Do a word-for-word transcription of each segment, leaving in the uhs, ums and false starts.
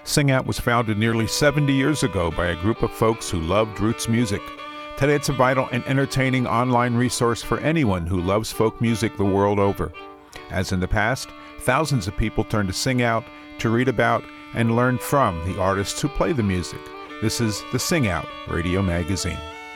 Sing Out was founded nearly seventy years ago by a group of folks who loved roots music. Today it's a vital and entertaining online resource for anyone who loves folk music the world over. As in the past, thousands of people turn to Sing Out to read about and learn from the artists who play the music. This is the Sing Out Radio Magazine.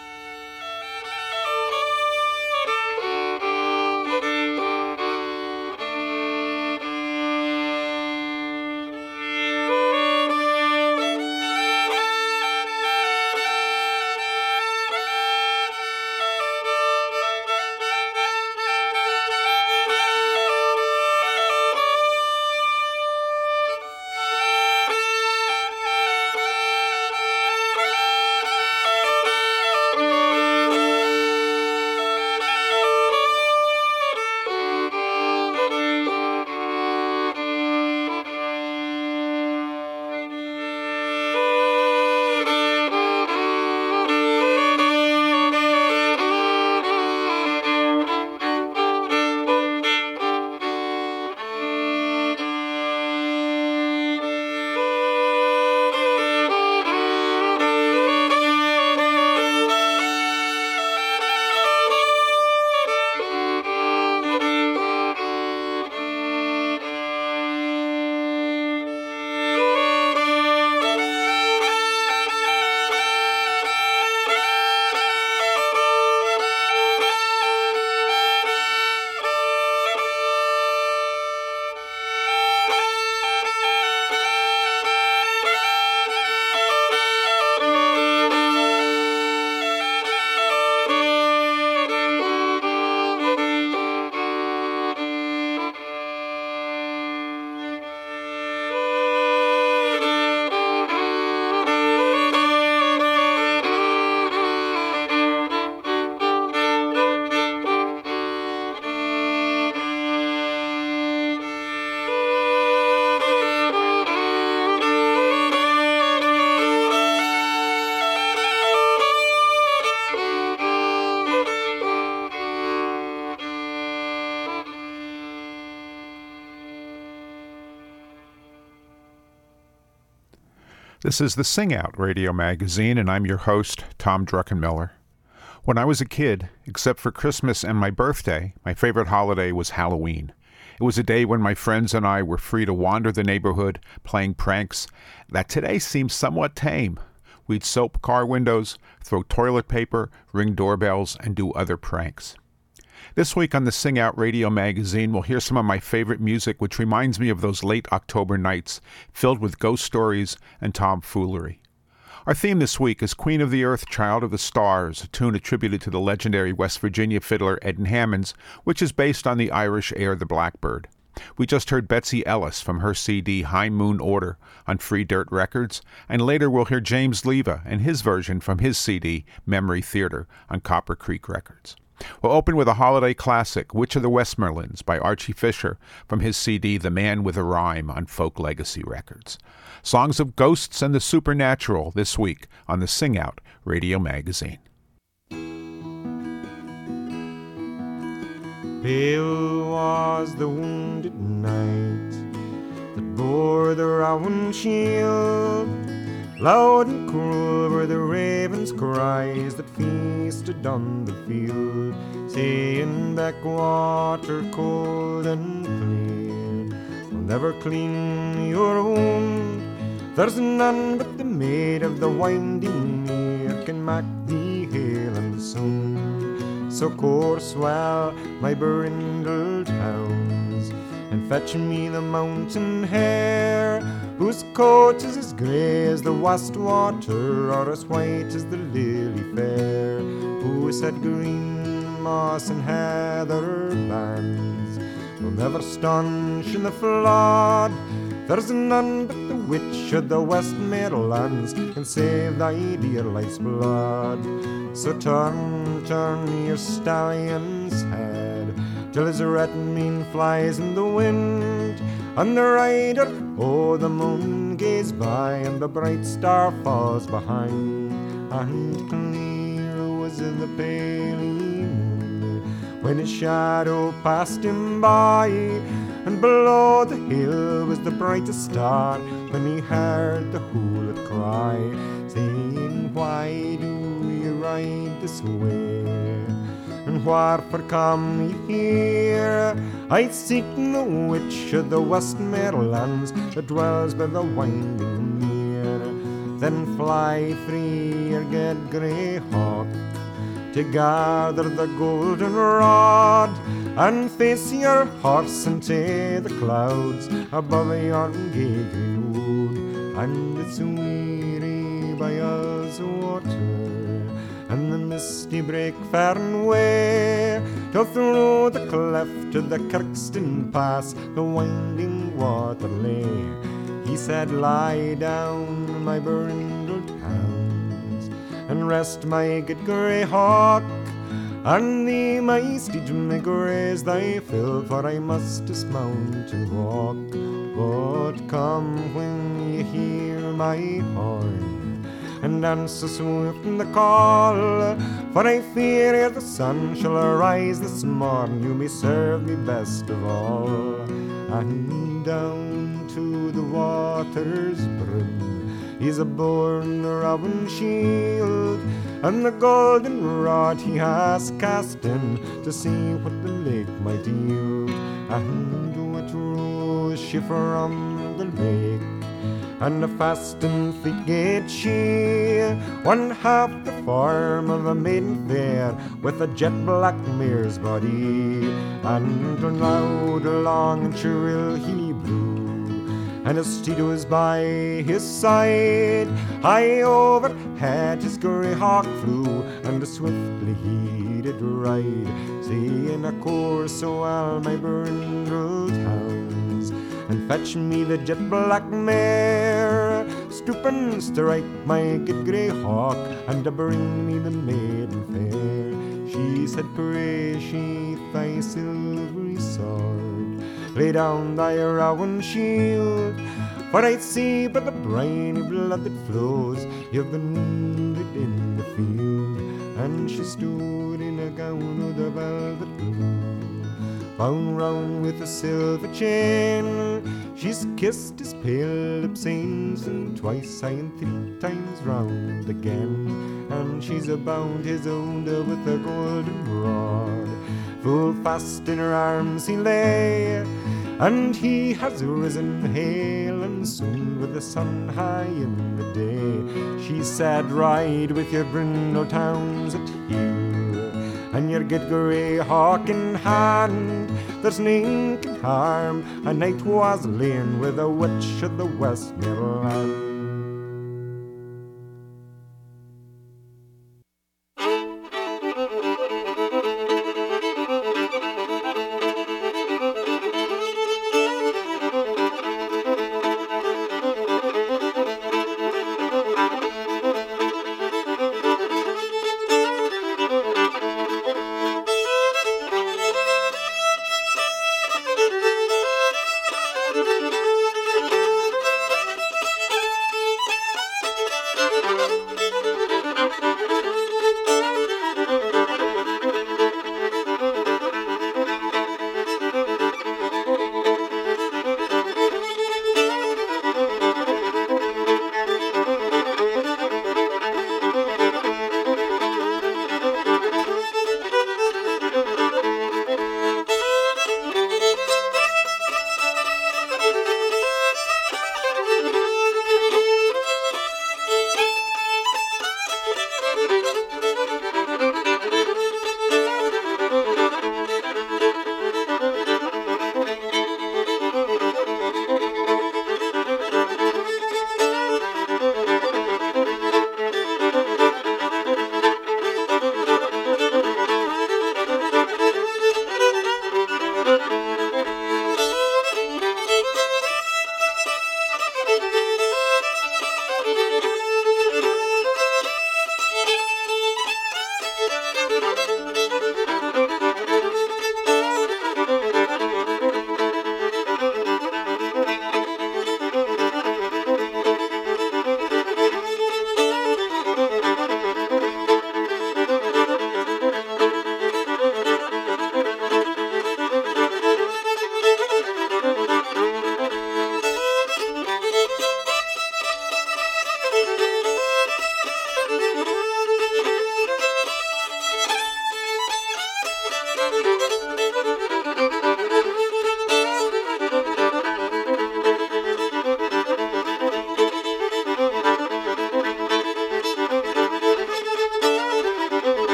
This is the Sing Out Radio Magazine, and I'm your host, Tom Druckenmiller. When I was a kid, except for Christmas and my birthday, my favorite holiday was Halloween. It was a day when my friends and I were free to wander the neighborhood, playing pranks that today seem somewhat tame. We'd soap car windows, throw toilet paper, ring doorbells, and do other pranks. This week on the Sing Out Radio Magazine, we'll hear some of my favorite music, which reminds me of those late October nights filled with ghost stories and tomfoolery. Our theme this week is Queen of the Earth, Child of the Stars, a tune attributed to the legendary West Virginia fiddler Edden Hammonds, which is based on the Irish air The Blackbird. We just heard Betsy Ellis from her C D High Moon Order on Free Dirt Records, and later we'll hear James Leva and his version from his C D Memory Theater on Copper Creek Records. We'll open with a holiday classic, Witch of the Westmerlands by Archie Fisher from his C D The Man with a Rhyme on Folk Legacy Records. Songs of ghosts and the supernatural this week on the Sing Out Radio Magazine. Pale was the wounded knight that bore the rowan shield. Loud and cruel were the raven's cries that feasted on the field, saying, backwater cold and clear will never clean your wound. There's none but the maid of the winding mere can mak thee hale and soon. So course well, my brindled hounds, and fetch me the mountain hare, whose coat is as grey as the west water, or as white as the lily fair, who said green moss and heather bands will never stanch in the flood. There's none but the witch of the Westmerlands can save thy dear life's blood. So turn, turn your stallion's head till his red mane flies in the wind, and the rider o'er the moon gaze by, and the bright star falls behind. And clear was in the pale moon when his shadow passed him by, and below the hill was the brightest star, when he heard the hoolet cry, saying, why do you ride this way? And wherefore come ye here? I seek no witch of the Westmerlands that dwells by the winding mere. Then fly free, your good grey hawk, to gather the golden rod, and face your horse into the clouds above yon gay green wood. And it's weary by us water, and the misty brake fern way, till through the cleft of the Kirkstone Pass the winding water lay. He said, lie down, my brindled hounds, and rest, my good grey hawk, and thee, my steed, may graze thy fill, for I must dismount and walk. But come when you hear my horn, and answer swift in the call, for I fear ere the sun shall arise this morn, you may serve me best of all. And down to the water's brim he's a borne the rowan shield, and the golden rod he has cast in, to see what the lake might yield. And what rose she from the lake, and a fast and fleet gait she, one half the form of a maiden fair, with a jet black mare's body. And loud, long and shrill he blew, and his steed was by his side. High overhead his grey hawk flew, and swiftly he did ride, saying, a course so well, my brindled hounds, and fetch me the jet black mare. Stoop and strike, my good grey hawk, and bring me the maiden fair. She said, pray sheath thy silvery sword, lay down thy rowan shield, for I see by the briny blood that flows, you've been wounded in the field. And she stood in a gown of the velvet blue, bound round with a silver chain. She's kissed his pale lips aince, and twice aye and three times round again. And she's bound his own with a golden rod, full fast in her arms he lay. And he has risen hale and soon, with the sun high in the day. She said, ride with your brindled hounds at heel, and your good grey hawk in hand. There's none can harm a knight was lain with a witch of the Westmerland.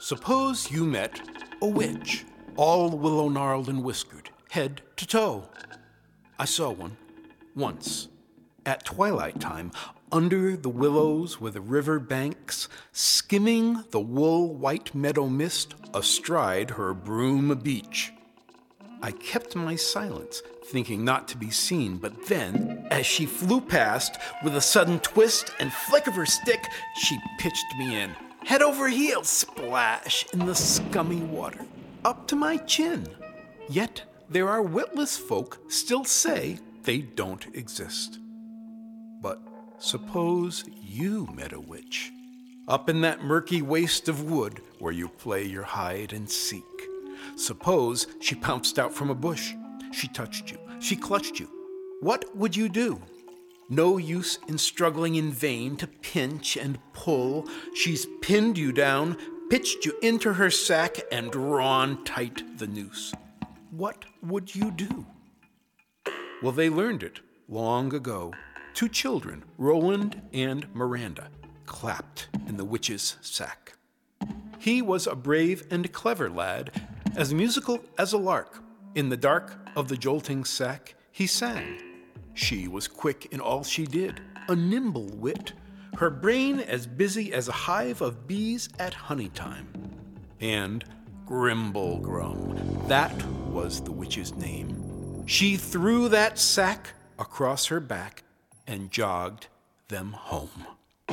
Suppose you met a witch, all willow-gnarled and whiskered, head to toe. I saw one, once, at twilight time, under the willows where the river banks, skimming the wool-white meadow mist astride her broom beach. I kept my silence, thinking not to be seen, but then, as she flew past, with a sudden twist and flick of her stick, she pitched me in, head over heels, splash, in the scummy water, up to my chin. Yet there are witless folk still say they don't exist. But suppose you met a witch, up in that murky waste of wood where you play your hide and seek. Suppose she pounced out from a bush. She touched you. She clutched you. What would you do? No use in struggling in vain to pinch and pull. She's pinned you down, pitched you into her sack, and drawn tight the noose. What would you do? Well, they learned it long ago. Two children, Roland and Miranda, clapped in the witch's sack. He was a brave and clever lad, as musical as a lark. In the dark of the jolting sack, he sang. She was quick in all she did, a nimble wit, her brain as busy as a hive of bees at honey time. And Grimblegrum, that was the witch's name. She threw that sack across her back and jogged them home.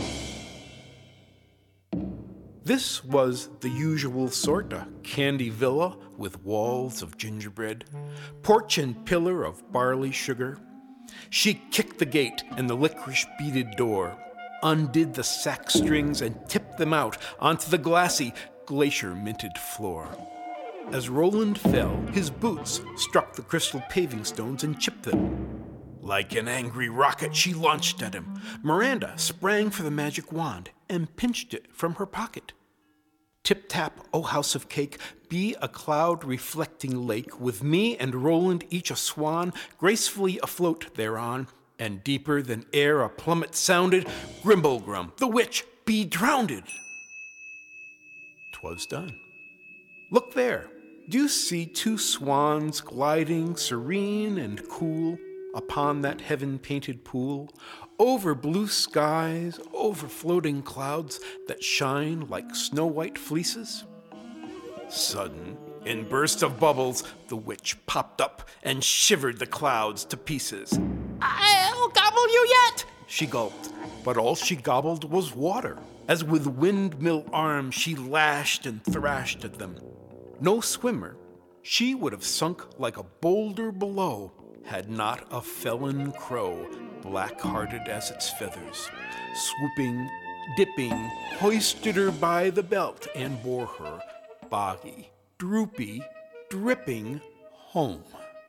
This was the usual sort, a candy villa with walls of gingerbread, porch and pillar of barley sugar. She kicked the gate and the licorice-beaded door, undid the sack strings and tipped them out onto the glassy, glacier-minted floor. As Roland fell, his boots struck the crystal paving stones and chipped them. Like an angry rocket, she launched at him. Miranda sprang for the magic wand and pinched it from her pocket. Tip-tap, O house of cake, be a cloud-reflecting lake, with me and Roland each a swan, gracefully afloat thereon, and deeper than e'er a plummet sounded, Grimblegrum, the witch, be drowned. 'Twas done. Look there. Do you see two swans gliding serene and cool upon that heaven-painted pool, over blue skies, over floating clouds that shine like snow-white fleeces? Sudden, in burst of bubbles, the witch popped up and shivered the clouds to pieces. "I'll gobble you yet!" she gulped, but all she gobbled was water, as with windmill arms she lashed and thrashed at them. No swimmer, she would have sunk like a boulder below, had not a felon crow, black-hearted as its feathers, swooping, dipping, hoisted her by the belt and bore her, boggy, droopy, dripping, home.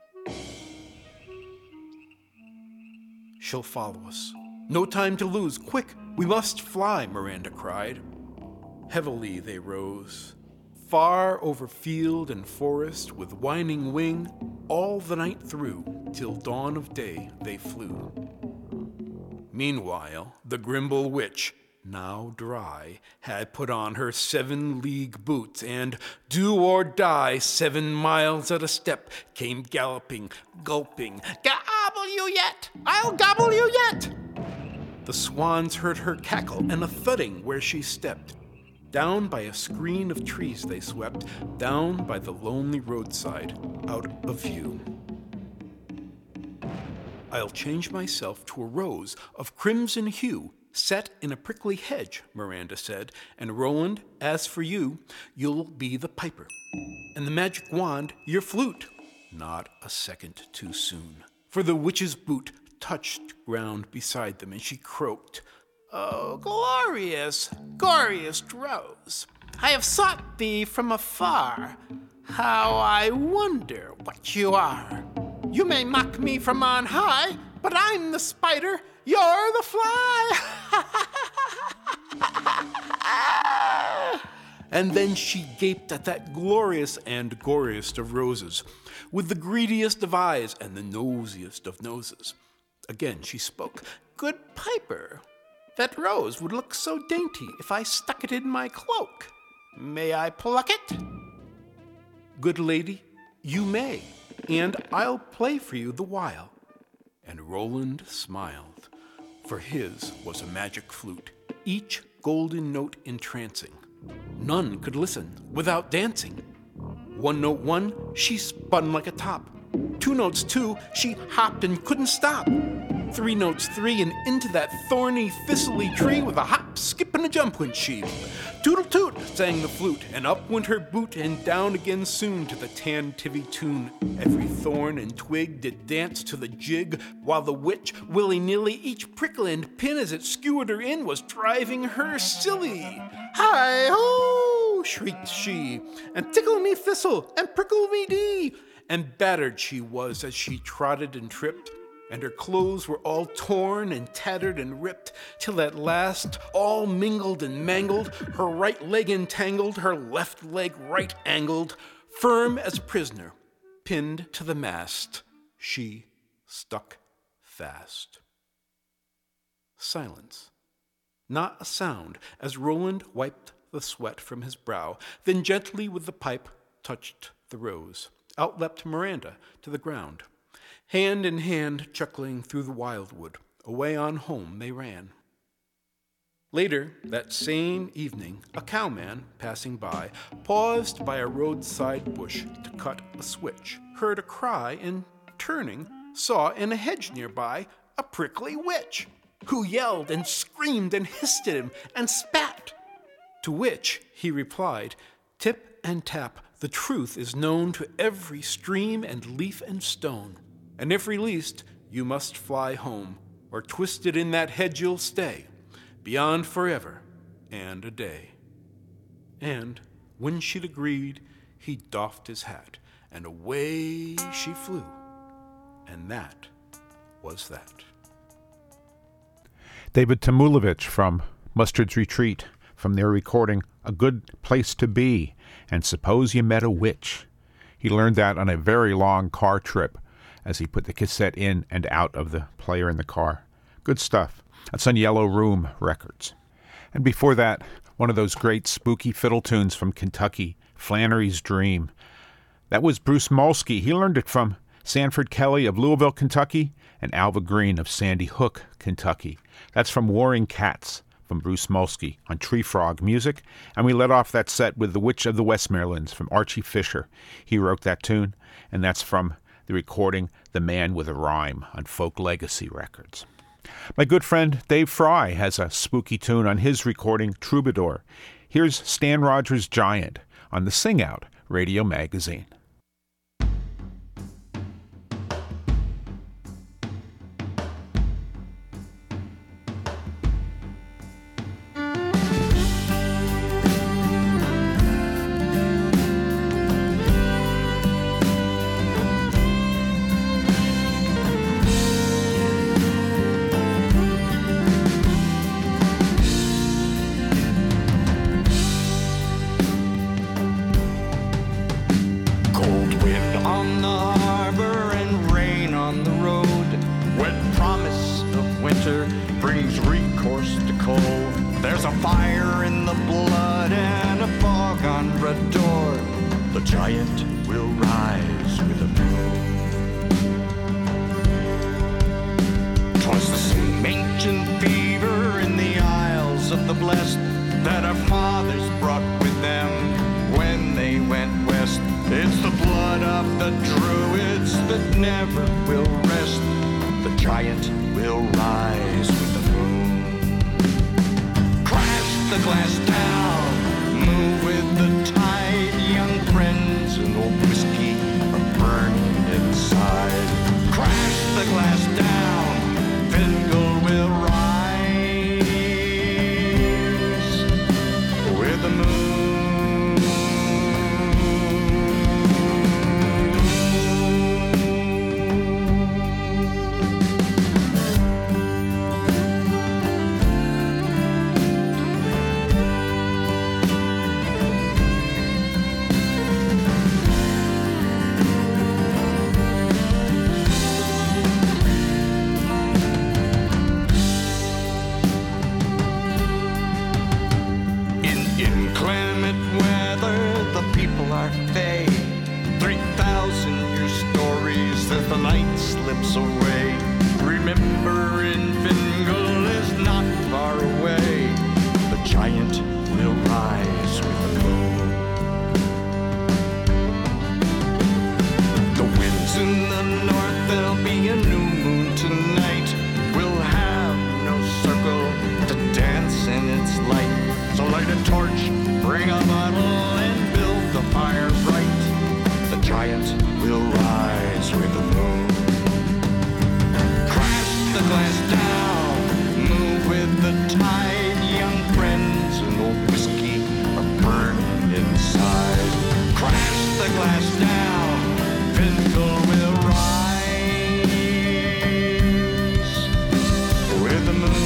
She'll follow us. No time to lose. Quick, we must fly, Miranda cried. Heavily they rose. Far over field and forest, with whining wing, all the night through, till dawn of day they flew. Meanwhile, the Grimble witch, now dry, had put on her seven-league boots, and, do or die, seven miles at a step, came galloping, gulping, "Gobble you yet! I'll gobble you yet!" The swans heard her cackle and a thudding where she stepped. Down by a screen of trees they swept, down by the lonely roadside, out of view. I'll change myself to a rose of crimson hue, set in a prickly hedge, Miranda said, and Roland, as for you, you'll be the piper, and the magic wand your flute. Not a second too soon, for the witch's boot touched ground beside them, and she croaked, "Oh, glorious, glorious rose, I have sought thee from afar. How I wonder what you are. You may mock me from on high, but I'm the spider, you're the fly." And then she gaped at that glorious and goriest of roses, with the greediest of eyes and the nosiest of noses. Again she spoke, "Good piper, that rose would look so dainty if I stuck it in my cloak." May I pluck it? Good lady, you may, and I'll play for you the while. And Roland smiled, for his was a magic flute, each golden note entrancing. None could listen without dancing. One note one, she spun like a top. Two notes two, she hopped and couldn't stop. Three notes three, and into that thorny, thistly tree with a hop, skip, and a jump went she. Toodle toot, sang the flute, and up went her boot, and down again soon to the tan-tivy tune. Every thorn and twig did dance to the jig, while the witch, willy-nilly, each prickle and pin as it skewered her in, was driving her silly. Hi-ho! Shrieked she, and tickle me thistle, and prickle me dee. And battered she was as she trotted and tripped, and her clothes were all torn and tattered and ripped, till at last, all mingled and mangled, her right leg entangled, her left leg right angled, firm as a prisoner, pinned to the mast, she stuck fast. Silence. Not a sound, as Roland wiped the sweat from his brow, then gently with the pipe touched the rose. Out leapt Miranda to the ground. Hand in hand, chuckling through the wildwood, away on home they ran. Later, that same evening, a cowman, passing by, paused by a roadside bush to cut a switch, heard a cry, and, turning, saw in a hedge nearby a prickly witch, who yelled and screamed and hissed at him and spat. To which he replied, "Tip and tap, the truth is known to every stream and leaf and stone. And if released, you must fly home, or twisted in that hedge you'll stay, beyond forever and a day." And when she'd agreed, he doffed his hat, and away she flew. And that was that. David Tamulovich from Mustard's Retreat, from their recording A Good Place to Be, and Suppose You Met a Witch. He learned that on a very long car trip as he put the cassette in and out of the player in the car. Good stuff. That's on Yellow Room Records. And before that, one of those great spooky fiddle tunes from Kentucky, Flannery's Dream. That was Bruce Molsky. He learned it from Sanford Kelly of Louisville, Kentucky, and Alva Green of Sandy Hook, Kentucky. That's from Warring Cats, from Bruce Molsky on Tree Frog Music. And we let off that set with The Witch of the Westmorelands from Archie Fisher. He wrote that tune, and that's from the recording The Man with a Rhyme on Folk Legacy Records. My good friend Dave Fry has a spooky tune on his recording Troubadour. Here's Stan Rogers' Giant on the Sing Out Radio Magazine. our fate. Three thousand year stories as the night slips away. Remember, in Fingal is not far away. The giant will rise with the moon. The winds in the north, there'll be a new moon tonight. We'll have no circle to dance in its light. So light a torch, bring a bottle, and build the fire bright. The giant will rise with the moon. Crash the glass down, move with the tide. Young friends and old whiskey are burning inside. Crash the glass down, Fingal will rise with the moon.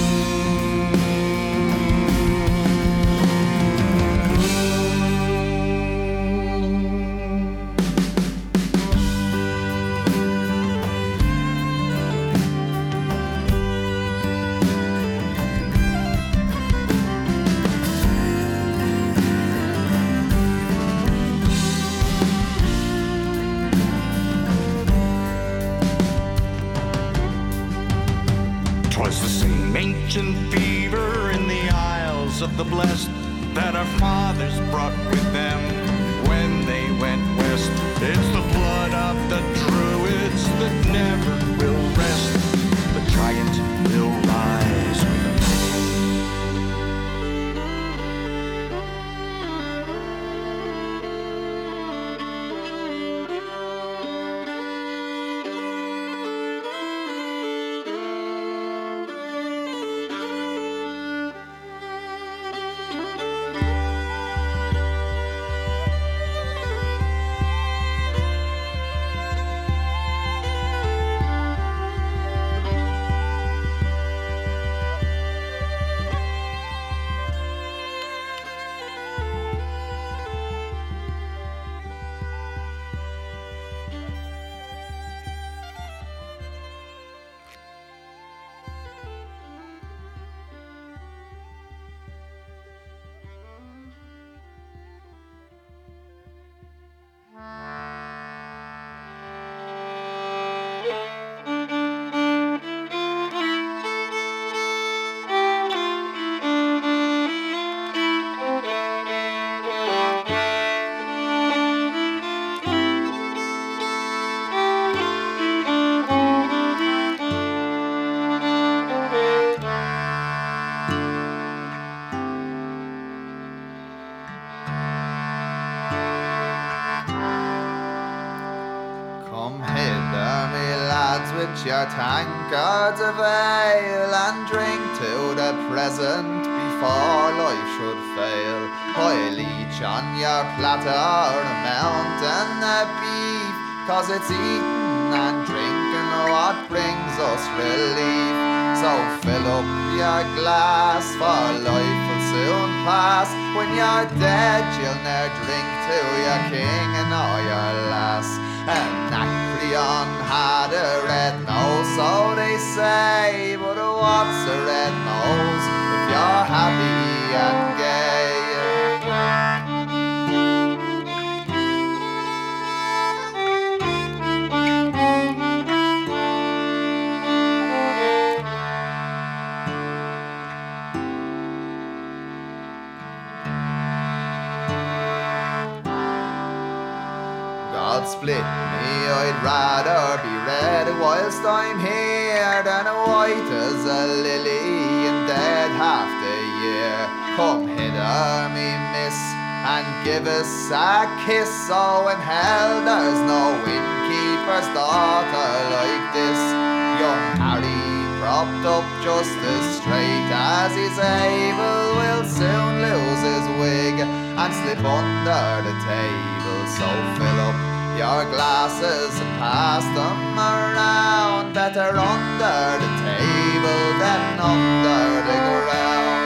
Ancient fever in the Isles of the Blessed that our fathers brought with them when they went west. It's the blood of the Druids that never will rest. The giant will rise with the your tankards of ale and drink to the present before life should fail. I'll each on your platter a mountain of beef, cause it's eating and drinking what brings us relief. So fill up your glass, for life will soon pass. When you're dead you'll ne'er drink to your king and all your lass. Anacreon had a red nose, so they say, but what's a red nose if you're happy and gay? God split me, I'd rather be red whilst I'm here than white as a lily and dead half the year. Come hither, me miss, and give us a kiss. So in hell there's no innkeeper's daughter like this. Young Harry, propped up just as straight as he's able, will soon lose his wig and slip under the table. So fill up your glasses and pass them around. Better under the table than under the ground.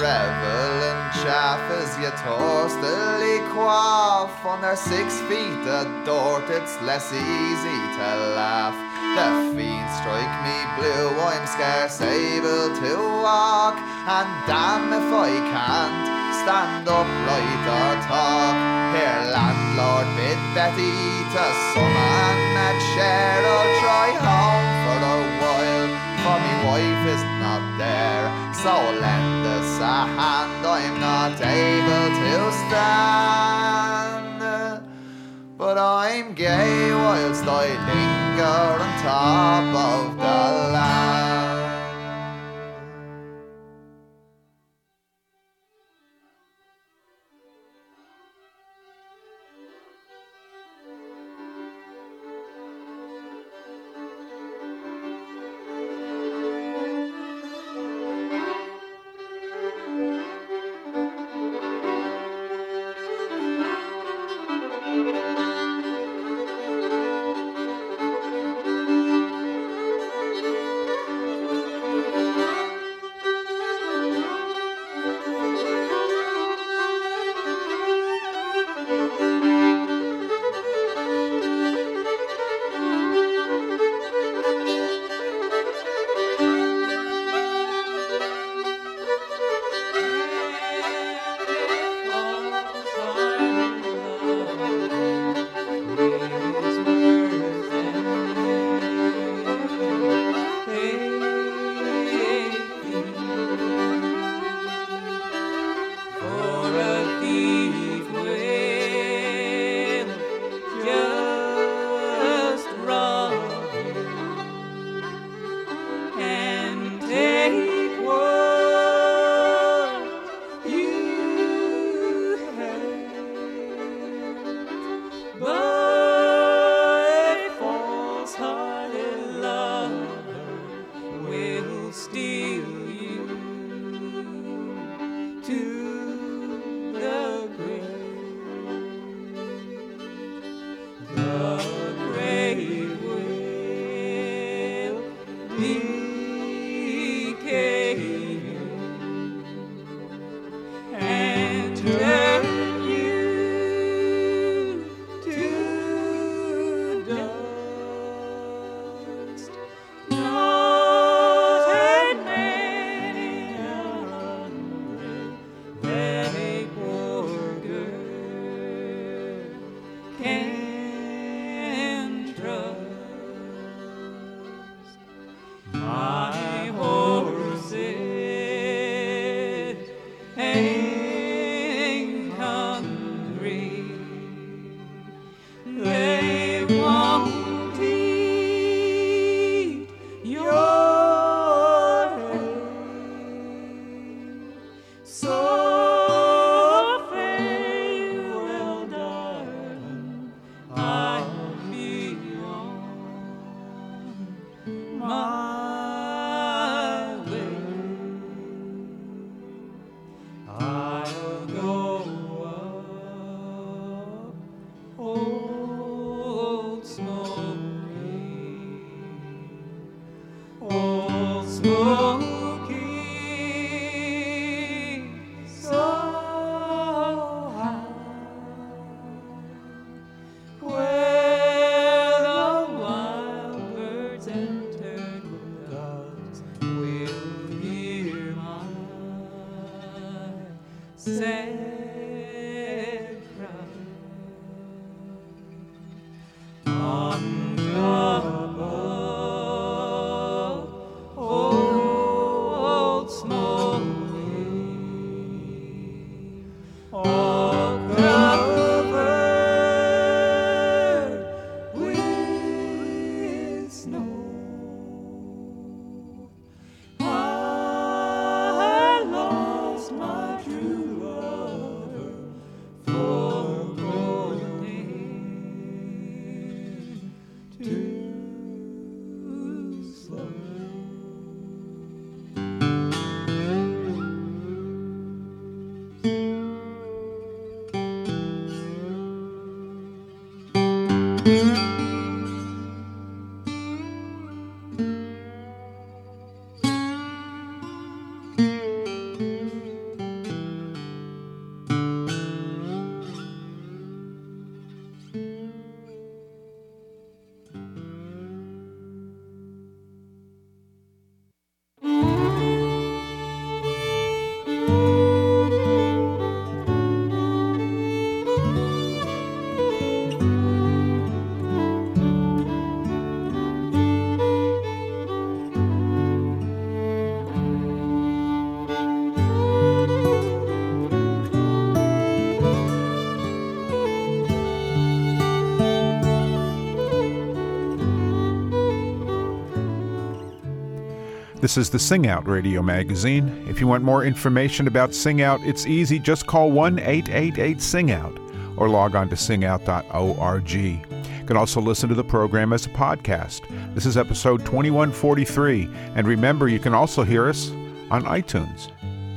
revel and chaff as you thirstily quaff. Under six feet of dirt it's less easy to laugh. The feet strike me blue, I'm scarce able to walk, and damn if I can't stand upright or talk. Here landlord bid Betty to some and that share. I'll try home for a while, for me wife is not there. So lend us a hand, I'm not able to stand. But I'm gay whilst I linger on top of the land. My true love. This is the Sing Out Radio Magazine. If you want more information about Sing Out, it's easy. Just call one eight eight eight sing out or log on to sing out dot org. You can also listen to the program as a podcast. This is episode twenty-one forty-three. And remember, you can also hear us on iTunes.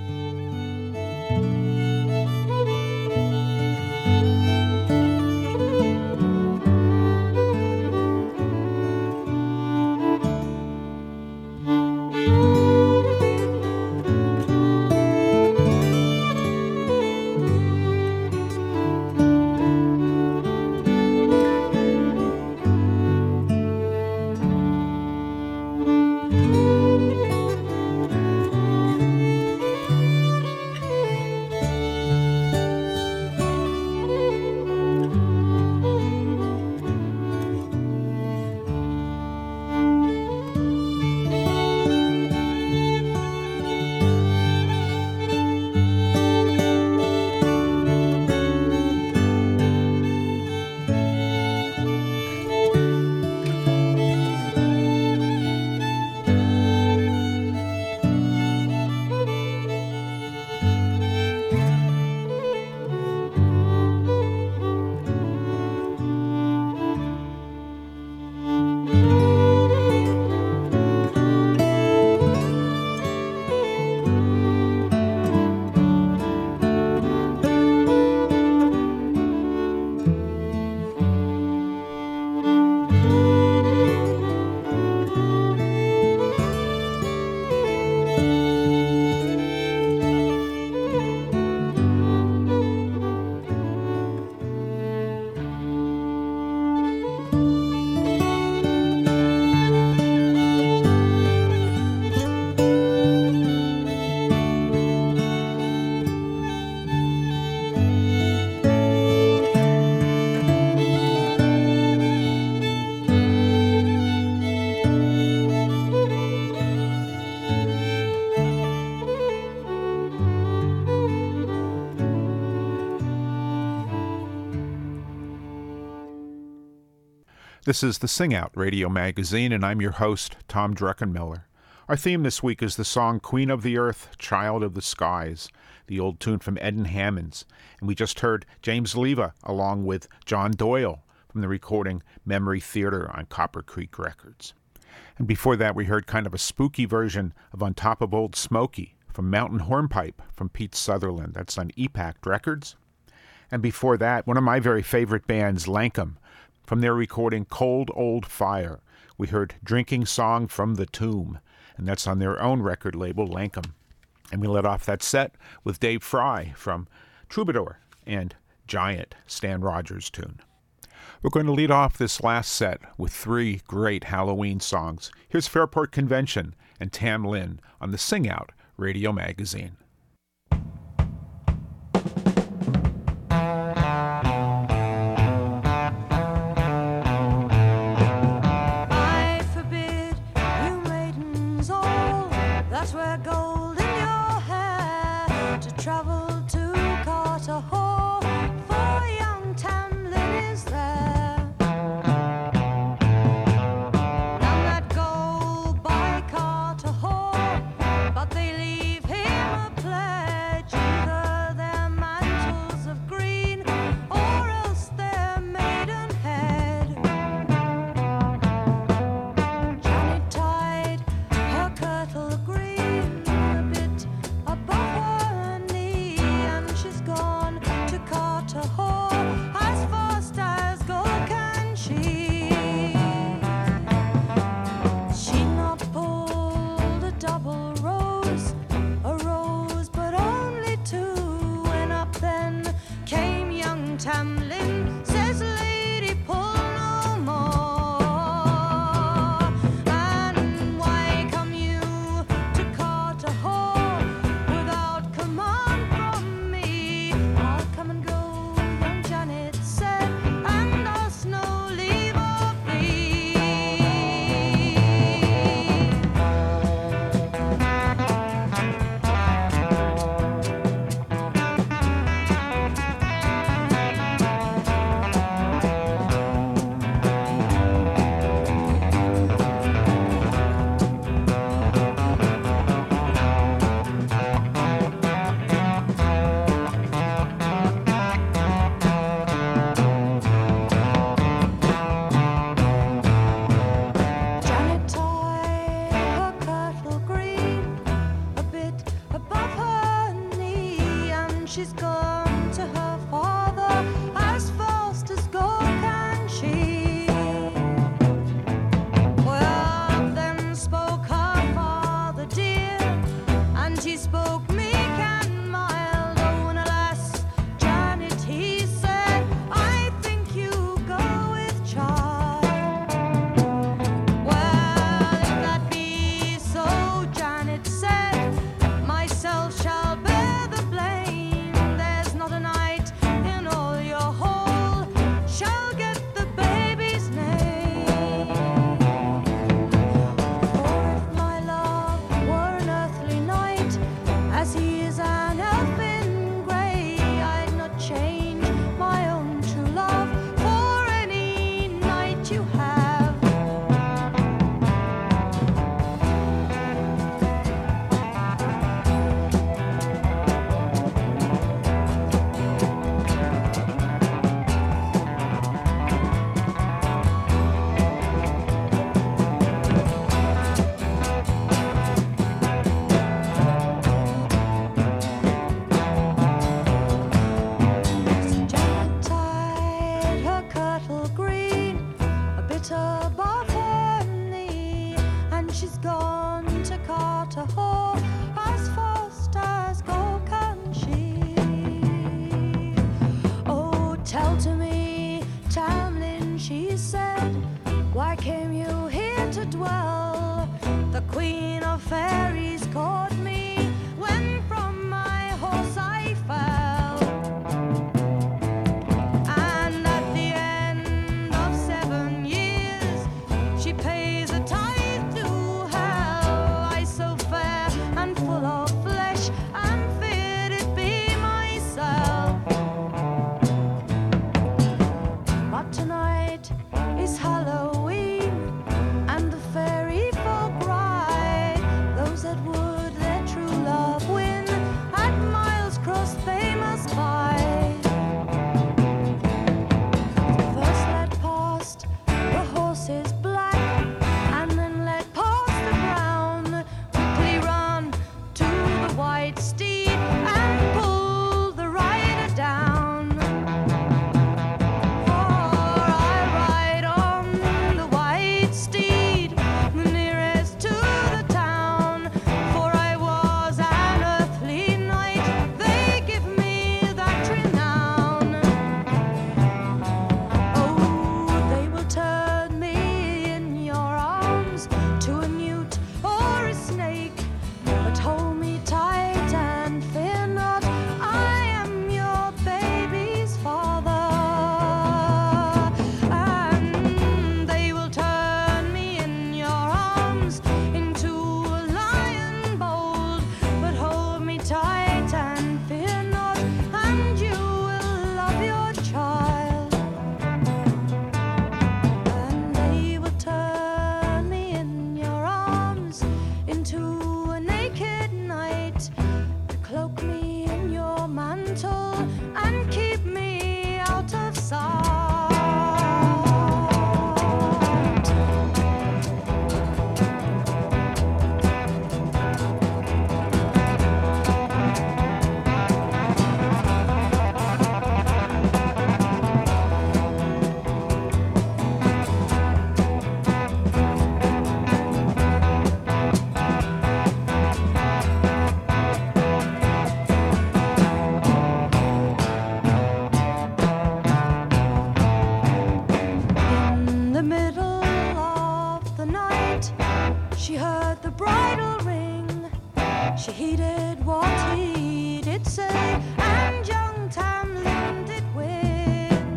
This is the Sing Out Radio Magazine, and I'm your host, Tom Druckenmiller. Our theme this week is the song Queen of the Earth, Child of the Skies, the old tune from Ed and Hammonds. And we just heard James Leva along with John Doyle from the recording Memory Theater on Copper Creek Records. And before that, we heard kind of a spooky version of On Top of Old Smoky from Mountain Hornpipe from Pete Sutherland. That's on E P A C Records. And before that, one of my very favorite bands, Lankum, from their recording Cold Old Fire, we heard Drinking Song from the Tomb, and that's on their own record label, Lankum. And we let off that set with Dave Fry from Troubadour and Giant, Stan Rogers tune. We're going to lead off this last set with three great Halloween songs. Here's Fairport Convention and Tam Lin on the Sing Out Radio Magazine. Above her knee. she's gone to her father as fast as go can she. Well, then spoke her father dear, and he spoke meek and mild. Oh, and alas, Janet, he said, I think you go with child. Well, if that be so, Janet said, myself shall bear the blame. There's not a night in all your hall shall get the baby's name. For if my love were an earthly knight, as he is an elfin grey, I'd not change my own true love for any knight you have. Janet tied her kirtle green a bit above her knee, and she's gone to Carterhaugh as fast as go can she. Oh, tell to me, Tamlin, she said, why came you here to dwell? The Queen of Fairies caught me when from my horse I fell. And at the end of seven years, she pays a tithe to hell. I so fair and full of flesh, and feared it be myself. But tonight is Halloween, and the fairy folk ride. Those that would their true love win, at miles cross they must bide. First let past the horses black, and then let past the brown. Quickly run to the white steed, and pull the rider down. For I ride on the white steed, the nearest to the town. For I was an earthly knight, they give me that renown. Oh, they will turn me in your arms to a newt or a snake, but hold me tight and fear not, I am your baby's father. And they will turn me in your arms into a lion bold, but hold me tight and fear not, and you will love your child. And they will turn me in your arms into a naked knight, cloak me in your mantle, and keep me out of sight. In the middle of the night, she heard the bridle ring. She heeded what he did say, and young Tamlin did win.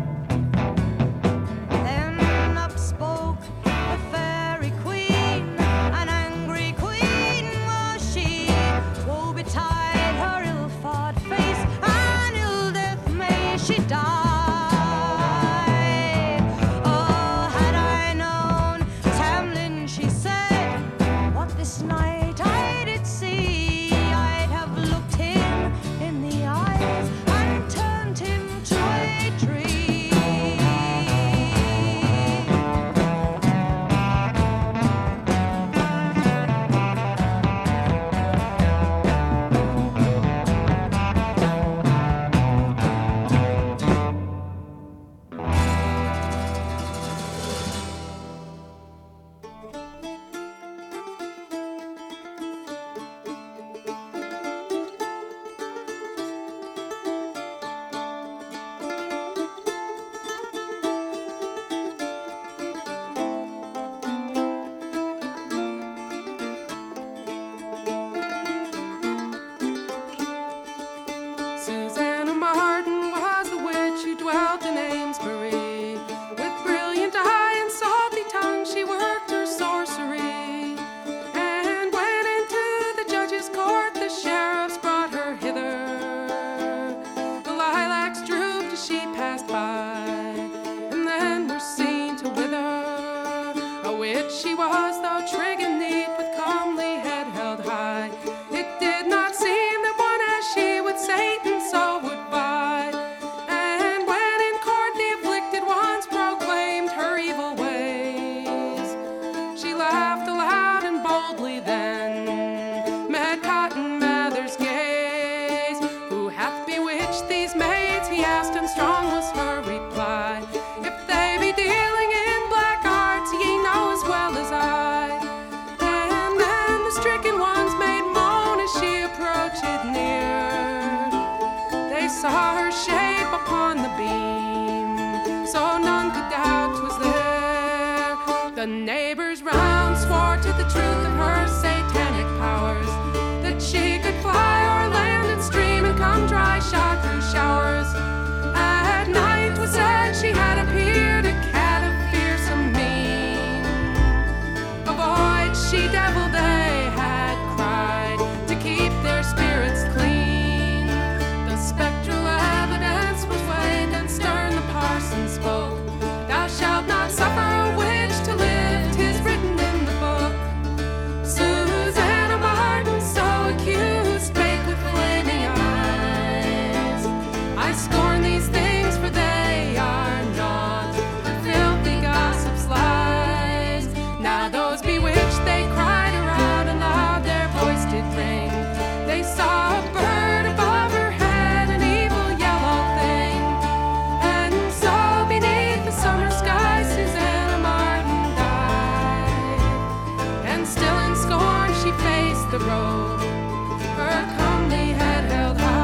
Then up spoke the fairy queen, an angry queen was she. Woe betide her ill-fought face, and ill death may she die. Oh, had I known Tamlin, she said, what this night I did see, I'd have looked him in the eyes and turned him to a tree. approached near, they saw her shape upon the beam, so none could doubt 'twas there. The neighbors round swore to the truth of her satanic powers, that she could fly o'er land and stream and come dry shod through showers. At night 'twas said she had appeared a cat of fearsome mien. Avoid she devil they had cried, to keep their spirits clean. The spectral evidence was weighed, and stern the parson spoke, thou shalt not suffer a witch to live, 'tis written in the book. Susanna Martin, so accused, spake with flaming eyes, I scorn these things, for they are not the filthy gossip's lies. Now those bewitched, they cried aloud, and loud their voice did ring. They saw a bird above her head, an evil yellow thing, and so beneath the summer sky Susanna Martin died. And still in scorn she faced the road, her comely head held high.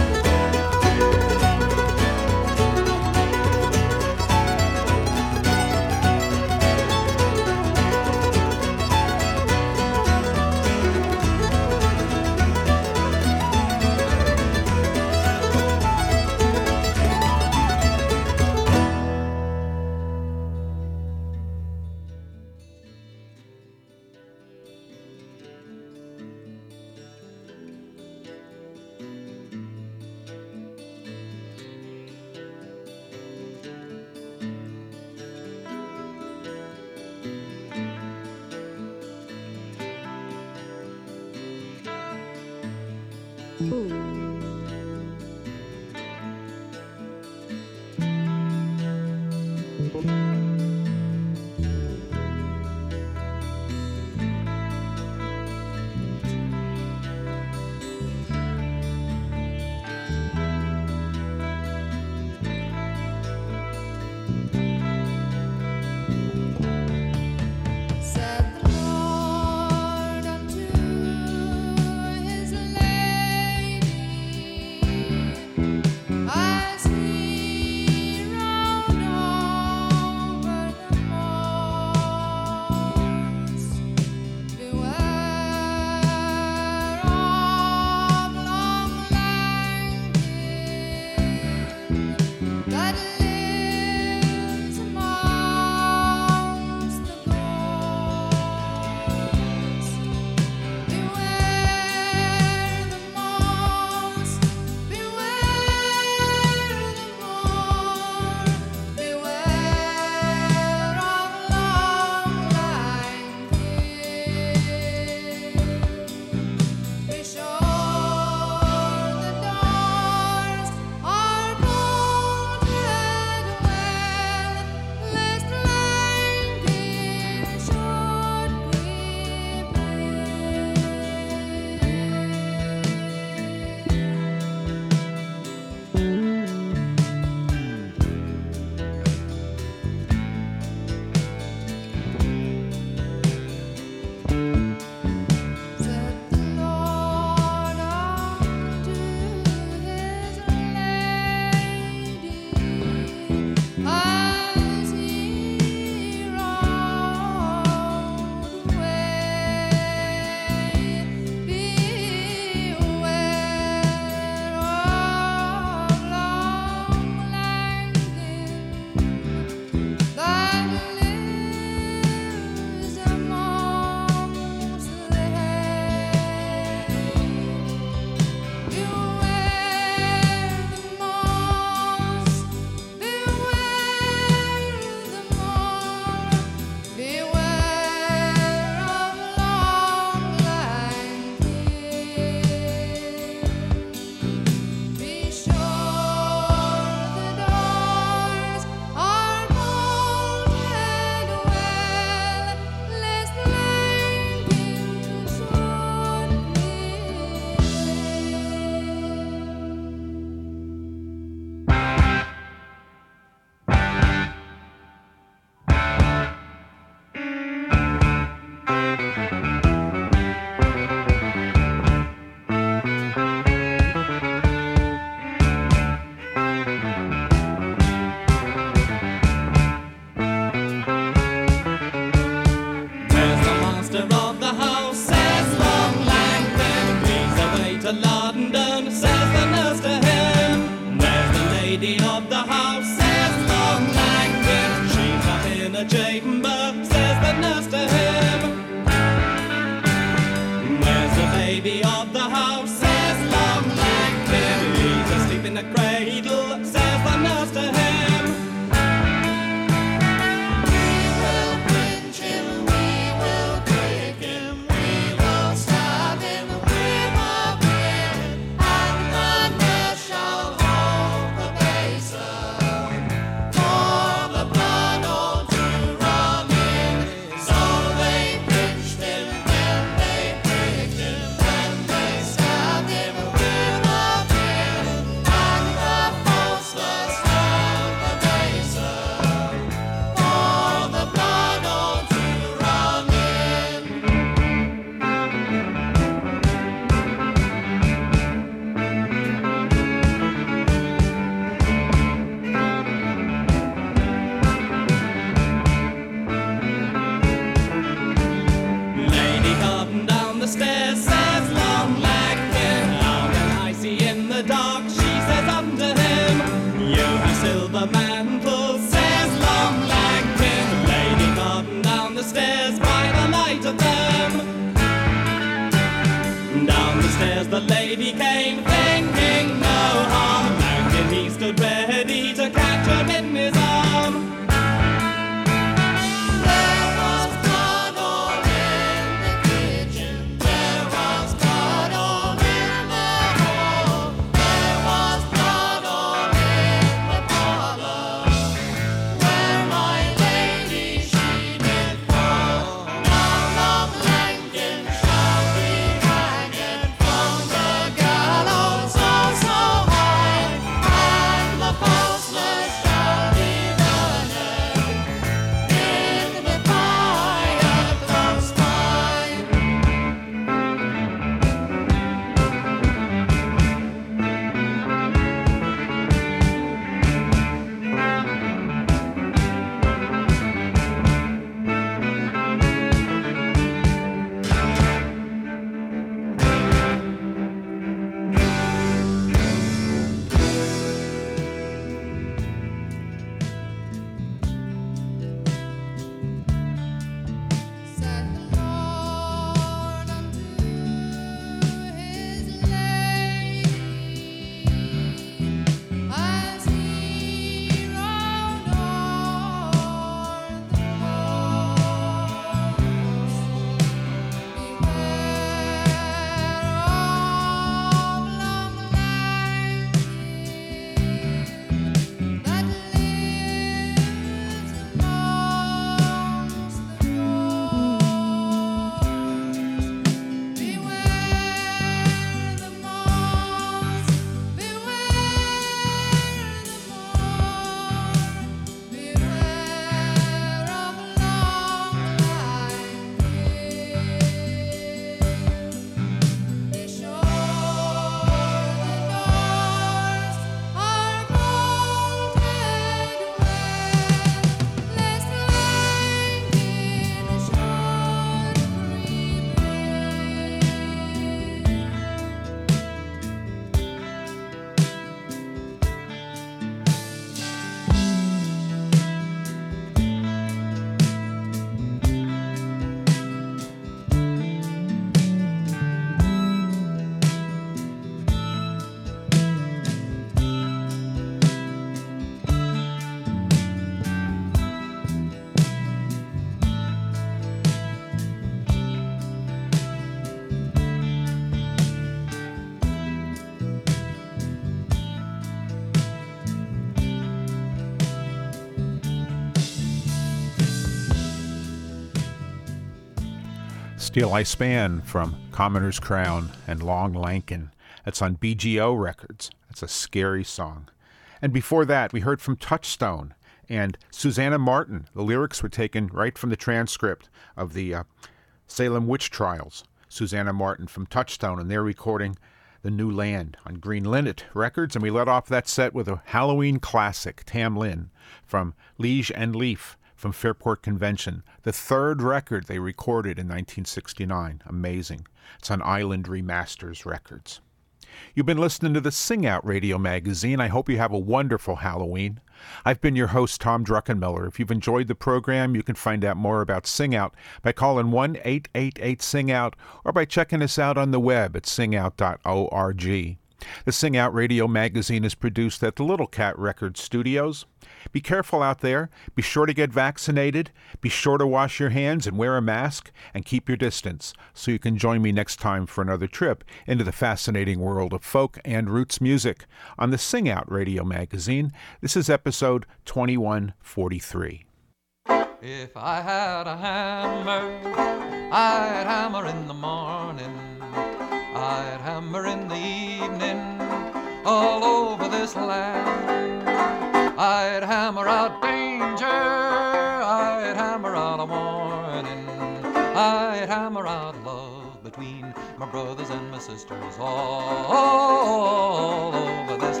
Till I Span from Commoner's Crown and Long Lankin. That's on B G O Records. That's a scary song. And before that, we heard from Touchstone and Susanna Martin. The lyrics were taken right from the transcript of the uh, Salem witch trials. Susanna Martin from Touchstone, and they're recording The New Land on Green Linnet Records. And we let off that set with a Halloween classic, Tam Lin, from Liege and Leaf from Fairport Convention, the third record they recorded in nineteen sixty-nine. Amazing. It's on Island Remasters Records. You've been listening to the Sing Out Radio Magazine. I hope you have a wonderful Halloween. I've been your host, Tom Druckenmiller. If you've enjoyed the program, you can find out more about Sing Out by calling one eight eight eight sing out or by checking us out on the web at sing out dot org. The Sing Out Radio Magazine is produced at the Little Cat Records Studios. Be careful out there. Be sure to get vaccinated. Be sure to wash your hands and wear a mask and keep your distance so you can join me next time for another trip into the fascinating world of folk and roots music on the Sing Out Radio Magazine. This is episode twenty-one forty-three. If I had a hammer, I'd hammer in the morning, I'd hammer in the evening, all over this land. I'd hammer out danger, I'd hammer out a warning, I'd hammer out love between my brothers and my sisters all, all over this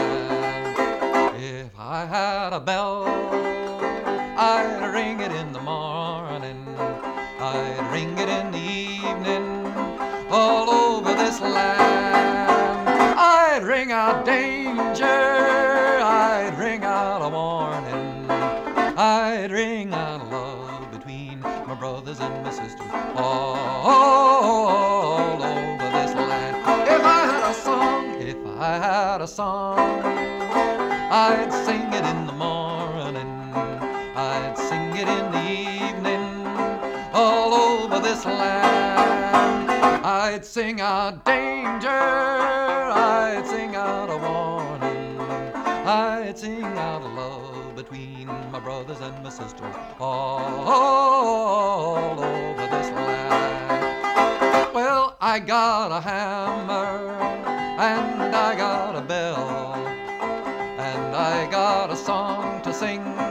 land. If I had a bell, I'd ring it in the morning, I'd ring it in the evening, all over this land. I'd ring out danger, I'd ring out a warning, I'd ring out love between my brothers and my sisters all, all over this land. If I had a song, if I had a song, I'd sing it in the morning, I'd sing it in the evening, all over this land. I'd sing out danger, I'd sing out a warning, I'd sing out love between my brothers and my sisters all, all over this land. Well, I got a hammer and I got a bell and I got a song to sing